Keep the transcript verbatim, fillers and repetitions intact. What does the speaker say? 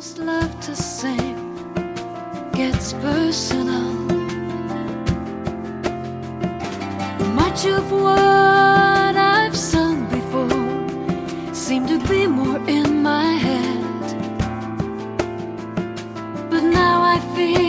songs love to sing gets personal. Much of what I've sung before seemed to be more in my head, but now I feel